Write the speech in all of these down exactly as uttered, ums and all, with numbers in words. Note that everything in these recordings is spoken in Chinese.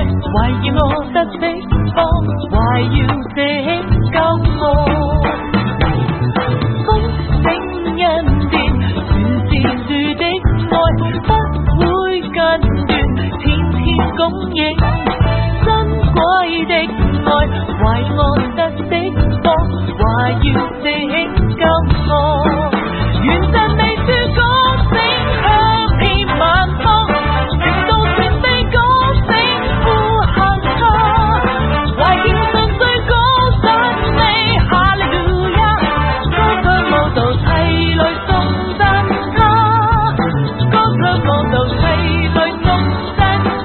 懷疑我得釋放，懷要這救我。豐盛恩典，全是主的愛，不會間斷，天天供應。珍貴的愛，懷我得釋放，懷要這救我。願讚美主歌聲響遍萬方，直到全地歌聲呼喊他，懷見信水歌讚美哈利路亞，歌唱舞蹈齊來頌讚他，歌唱舞蹈齊來頌讚他。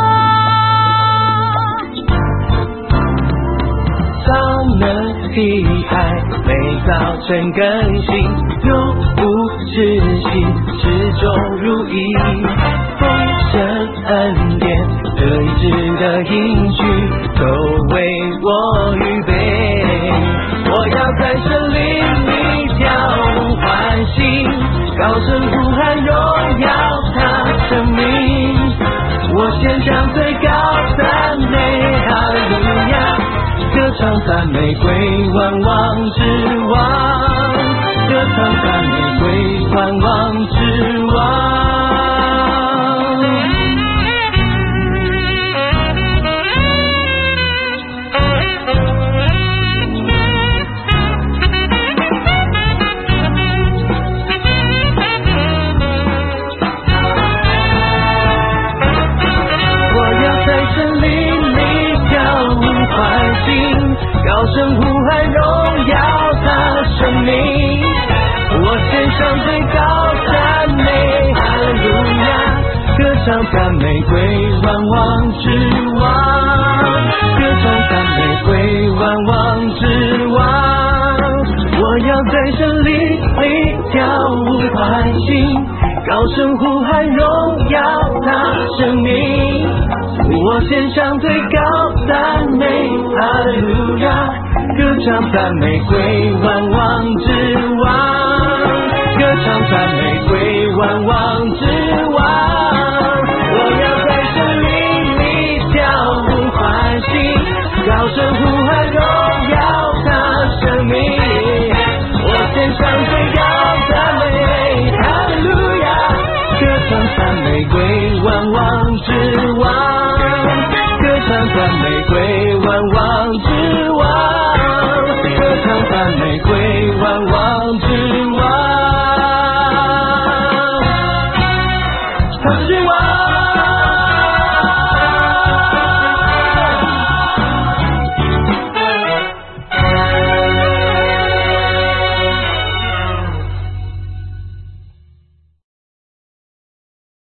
早能的愛每早晨更新，永不止息，始終如一，豐盛恩典，得醫治的應許都為我預備。我要在神靈裡跳舞歡欣，高聲呼喊榮耀他生命。我獻上最高讚美哈利路亞，歌唱讚美歸萬王之王，歌唱讚美歸萬王之王。我要在神靈裡跳舞歡欣，高聲呼喊榮耀他生命。我獻上最高讚美哈利路亞，歌唱讚美歸萬王之王，歌唱讚美歸萬王之王。我要在神靈裡跳舞歡欣，高聲呼喊榮耀他生命。我獻上最高讚美哈利路亞，歌唱讚美歸萬王之王，歌唱讚美歸萬王之王。我要在神靈裡跳舞歡欣，高聲呼喊榮耀他生命。我獻上最高讚美哈利路亞，歌唱讚美歸萬王之王。